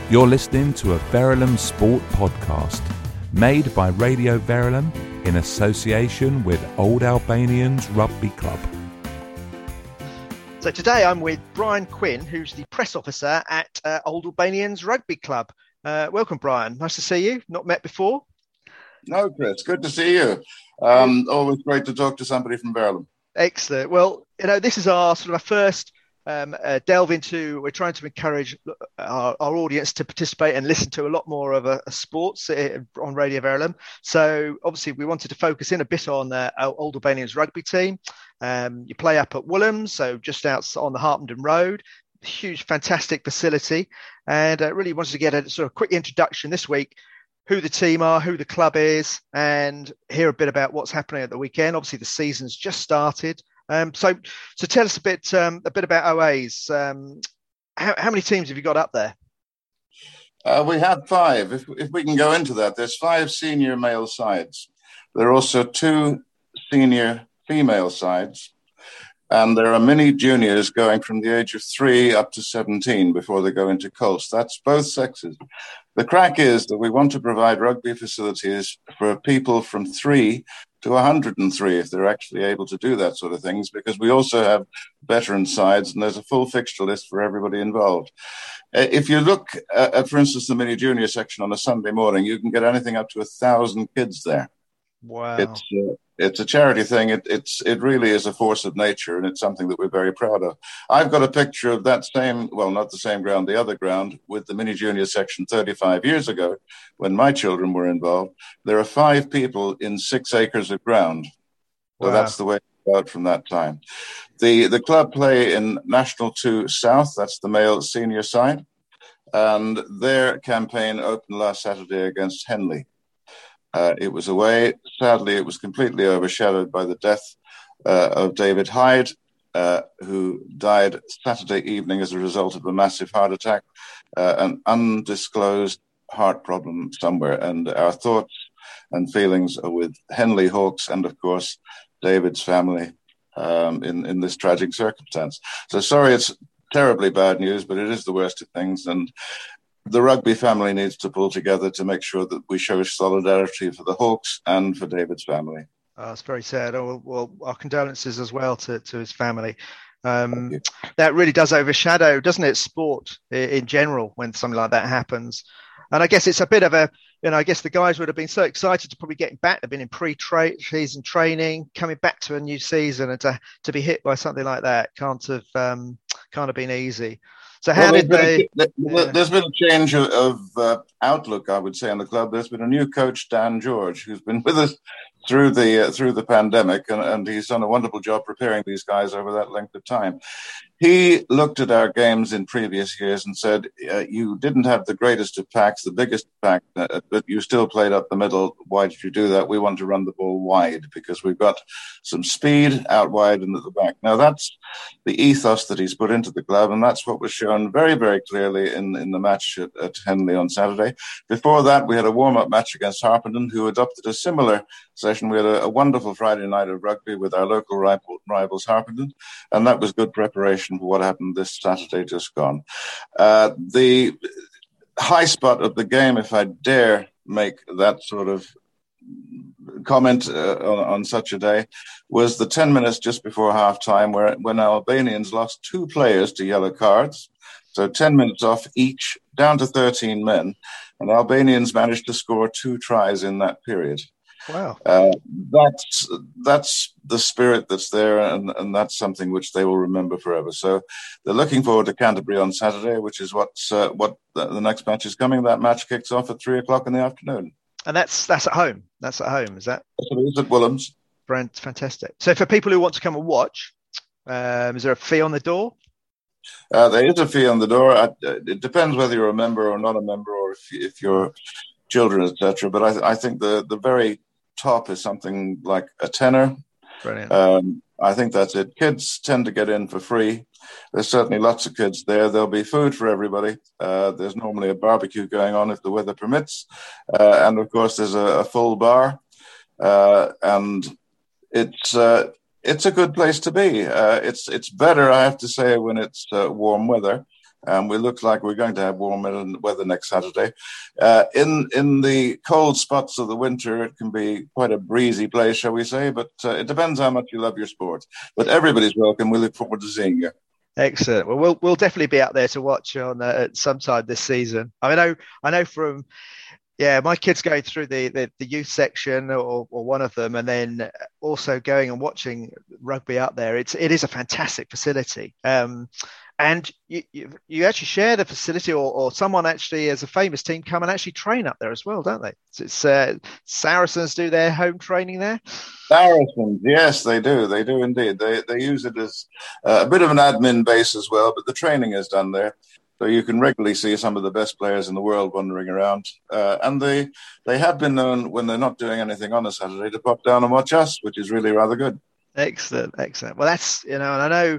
You're listening to a Verulam Sport podcast made by Radio Verulam in association with Old Albanians Rugby Club. So today I'm with Brian Quinn, who's the press officer at Old Albanians Rugby Club. Welcome, Brian. Nice to see you. Not met before. No, Chris. Good to see you. Always great to talk to somebody from Verulam. Excellent. Well, this is our first delve into. We're trying to encourage our audience to participate and listen to a lot more of a sports on Radio Verulam. So obviously we wanted to focus in a bit on our Old Albanians rugby team. You play up at Woolham, so just out on the Harpenden Road. Huge, fantastic facility, and really wanted to get a sort of quick introduction this week, who the team are, who the club is, and hear a bit about what's happening at the weekend. Obviously, the season's just started. So tell us a bit about OAs. How many teams have you got up there? We have 5. If we can go into that, there's 5 senior male sides. There are also 2 senior female sides. And there are mini juniors going from the age of 3 up to 17 before they go into colts. That's both sexes. The crack is that we want to provide rugby facilities for people from 3 to 103 if they're actually able to do that sort of things, because we also have veteran sides and there's a full fixture list for everybody involved. If you look at, for instance, the mini junior section on a Sunday morning, you can get anything up to 1,000 kids there. Wow. It's a charity thing. It really is a force of nature, and it's something that we're very proud of. I've got a picture of that same, well, not the same ground, the other ground, with the mini junior section 35 years ago when my children were involved. There are 5 people in 6 acres of ground. So wow. That's the way it out from that time. The club play in National 2 South, that's the male senior side, and their campaign opened last Saturday against Henley. It was away. Sadly, it was completely overshadowed by the death of David Hyde, who died Saturday evening as a result of a massive heart attack, an undisclosed heart problem somewhere. And our thoughts and feelings are with Henley Hawks and, of course, David's family in this tragic circumstance. So sorry, it's terribly bad news, but it is the worst of things. And the rugby family needs to pull together to make sure that we show solidarity for the Hawks and for David's family. It's very sad. Well, our condolences as well to his family. That really does overshadow, doesn't it, sport in general when something like that happens. And I guess it's a bit of a, I guess the guys would have been so excited to probably getting back. They've been in pre-season training, coming back to a new season, and to be hit by something like that can't have been easy. So there's been a change of outlook, I would say, on the club. There's been a new coach, Dan George, who's been with us through the pandemic, and he's done a wonderful job preparing these guys over that length of time. He looked at our games in previous years and said, you didn't have the greatest of packs, the biggest pack, but you still played up the middle. Why did you do that? We want to run the ball wide because we've got some speed out wide and at the back. Now, that's the ethos that he's put into the club, and that's what was shown very, very clearly in the match at Henley on Saturday. Before that, we had a warm-up match against Harpenden, who adopted a similar session. We had a wonderful Friday night of rugby with our local rivals, Harpenden, and that was good preparation for what happened this Saturday just gone. The high spot of the game, if I dare make that sort of comment on such a day, was the 10 minutes just before half-time when Albanians lost 2 players to yellow cards. So 10 minutes off each, down to 13 men. And Albanians managed to score 2 tries in that period. Wow. That's the spirit that's there, and that's something which they will remember forever. So they're looking forward to Canterbury on Saturday, which is what the next match is coming. That match kicks off at 3:00 in the afternoon. And that's at home. That's at home, is that? It's at Woolham's. Fantastic. So for people who want to come and watch, is there a fee on the door? There is a fee on the door. It depends whether you're a member or not a member, or if you're children, etc. But I think the very top is something like a tenner. Brilliant. I think that's it. Kids tend to get in for free. There's certainly lots of kids there. There'll be food for everybody. There's normally a barbecue going on if the weather permits. And of course, there's a full bar. And it's a good place to be. It's better, I have to say, when it's warm weather. We look like we're going to have warm weather next Saturday. In the cold spots of the winter, it can be quite a breezy place, shall we say, but it depends how much you love your sport. But everybody's welcome. We look forward to seeing you. Excellent. Well, we'll definitely be out there to watch on sometime this season. I know from my kids going through the youth section or one of them, and then also going and watching rugby out there. It is a fantastic facility. And you actually share the facility, or someone actually, as a famous team, come and actually train up there as well, don't they? So it's Saracens do their home training there. Saracens, yes, they do. They do indeed. They use it as a bit of an admin base as well, but the training is done there. So you can regularly see some of the best players in the world wandering around. And they have been known, when they're not doing anything on a Saturday, to pop down and watch us, which is really rather good. Excellent. Well, that's, and I know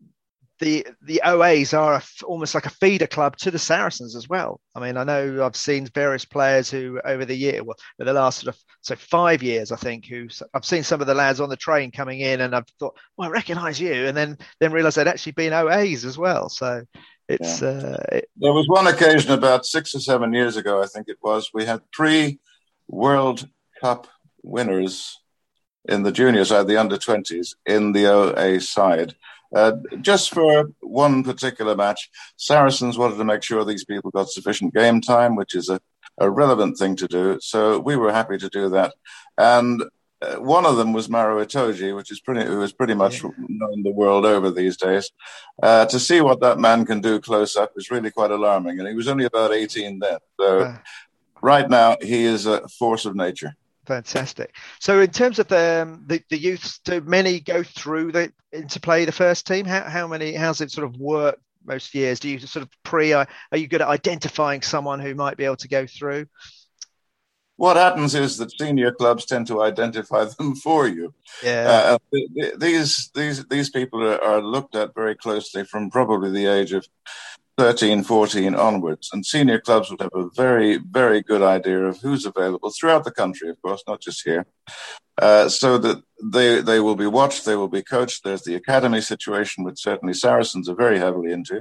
the OAs are almost like a feeder club to the Saracens as well. I mean, I know I've seen various players who over the last 5 years, I think, I've seen some of the lads on the train coming in, and I've thought, well, I recognise you, and then realised they'd actually been OAs as well. So it's there was one occasion about 6 or 7 years ago, I think it was, we had 3 World Cup winners in the junior side, the under-20s, in the OA side. Just for one particular match, Saracens wanted to make sure these people got sufficient game time, which is a relevant thing to do. So we were happy to do that. And one of them was Maro Itoje, who is pretty much known the world over these days. To see what that man can do close up is really quite alarming. And he was only about 18 then. So right now, he is a force of nature. Fantastic. So in terms of the youths, do many go through into play the first team? How's it sort of work most years? Do you sort of are you good at identifying someone who might be able to go through? What happens is that senior clubs tend to identify them for you. Yeah. These people are looked at very closely from probably the age of 13, 14 onwards. And senior clubs would have a very, very good idea of who's available throughout the country, of course, not just here. So that they will be watched, they will be coached. There's the academy situation, which certainly Saracens are very heavily into.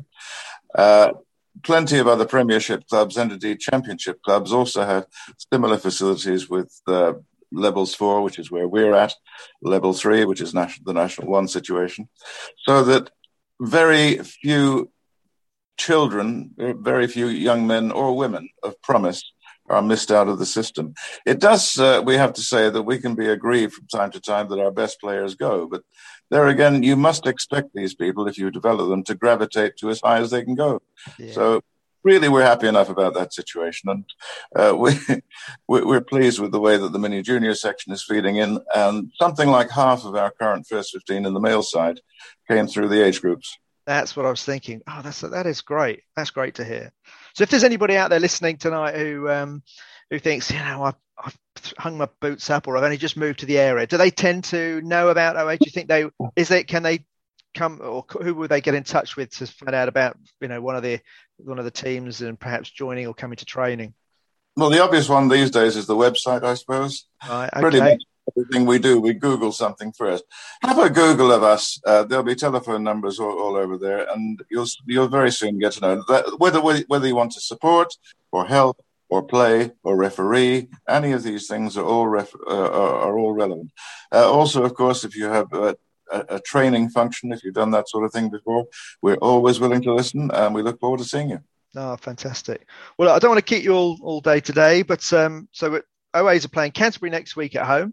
Plenty of other Premiership clubs and indeed Championship clubs also have similar facilities with levels 4, which is where we're at, level 3, which is the National 1 situation. So that very few children, very few young men or women of promise are missed out of the system. It does, we have to say that we can be aggrieved from time to time that our best players go, but there again, you must expect these people, if you develop them, to gravitate to as high as they can go. Yeah. So really, we're happy enough about that situation, and we're pleased with the way that the mini junior section is feeding in, and something like half of our current first 15 in the male side came through the age groups. That's what I was thinking. Oh, that is great. That's great to hear. So if there's anybody out there listening tonight who thinks, I've hung my boots up, or I've only just moved to the area, do they tend to know about OA? Do you think can they come, or who would they get in touch with to find out about one of the teams and perhaps joining or coming to training? Well, the obvious one these days is the website, I suppose. Right, okay. Pretty much everything we do, we Google something first. Have a Google of us. There'll be telephone numbers all over there, and you'll very soon get to know that whether you want to support or help or play or referee, any of these things are all relevant. Also, of course, if you have a training function, if you've done that sort of thing before, we're always willing to listen, and we look forward to seeing you. Oh, fantastic. Well, I don't want to keep you all day today, but so OAs are playing Canterbury next week at home.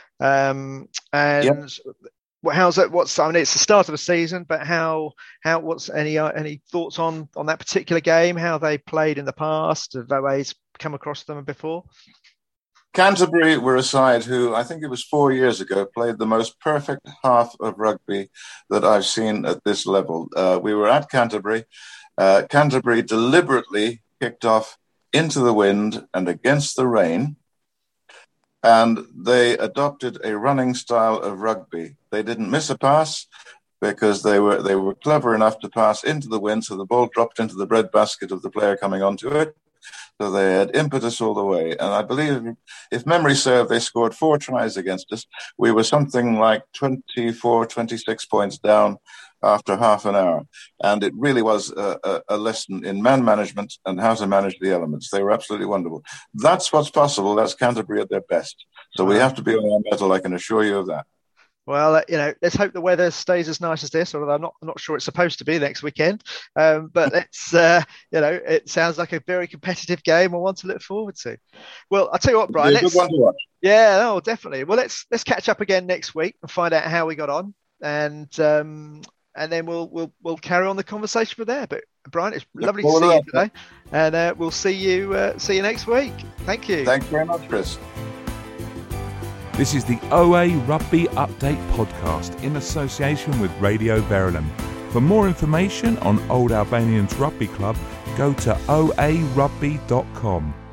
How's that? I mean, it's the start of the season, but what's any thoughts on that particular game? How they played in the past? Have OAs come across them before? Canterbury were a side who, I think it was 4 years ago, played the most perfect half of rugby that I've seen at this level. We were at Canterbury. Canterbury deliberately kicked off into the wind and against the rain, and they adopted a running style of rugby. They didn't miss a pass because they were clever enough to pass into the wind, so the ball dropped into the breadbasket of the player coming onto it. So they had impetus all the way. And I believe, if memory serves, they scored 4 tries against us. We were something like 24, 26 points down after half an hour. And it really was a lesson in man management and how to manage the elements. They were absolutely wonderful. That's what's possible. That's Canterbury at their best. So we have to be on our mettle, I can assure you of that. Well, let's hope the weather stays as nice as this, although I'm not sure it's supposed to be next weekend. But it's, it sounds like a very competitive game and one to look forward to. Well, I'll tell you what, Brian. Good one to watch. Yeah, no, definitely. Well, let's catch up again next week and find out how we got on, and then we'll carry on the conversation from there. But Brian, it's lovely to see you today, and we'll see you next week. Thank you. Thanks very much, Chris. This is the OA Rugby Update podcast in association with Radio Verulam. For more information on Old Albanians Rugby Club, go to oarugby.com.